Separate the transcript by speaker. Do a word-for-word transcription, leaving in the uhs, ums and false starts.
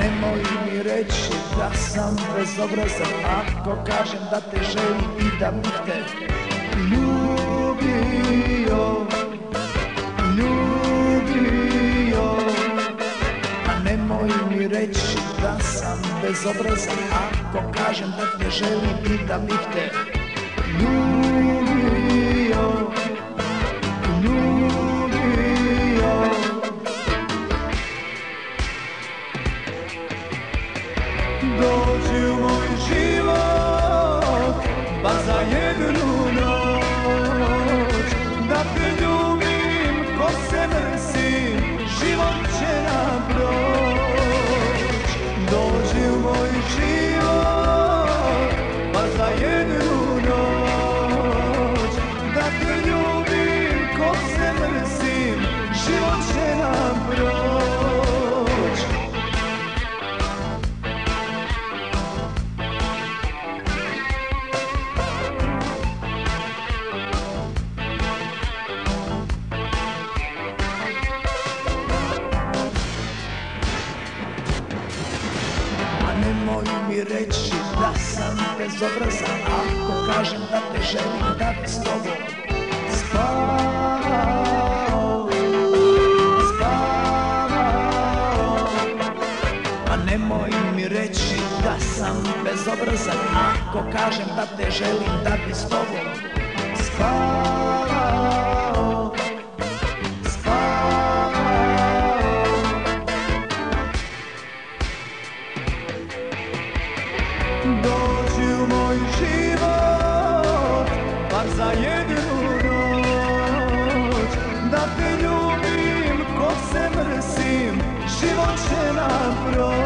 Speaker 1: nemoj mi reći da sam bezobrazan ako kažem da te želim i da bih te ljubio, ljubio. A nemoj mi reći da sam bezobrazan ako kažem da te želim i da bih te ljubio, ljubio. Dođi u moj život, bar za jednu noć, da te ljubim ko se mrsim, život će nam proć. Dođi u moj život, bar za jednu noć, da te ljubim ko se mrsim, život će nam proć. Nemoj mi reći da sam bezobrazan ako kažem da te želim da bi s tobom spavao, spavao. A nemoj mi reći da sam bezobrazan ako kažem da te želim da bi s tobom spavao, dođi u moj život, bar za jednu noć, da te ljubim ko se mrsim, život će nam proć.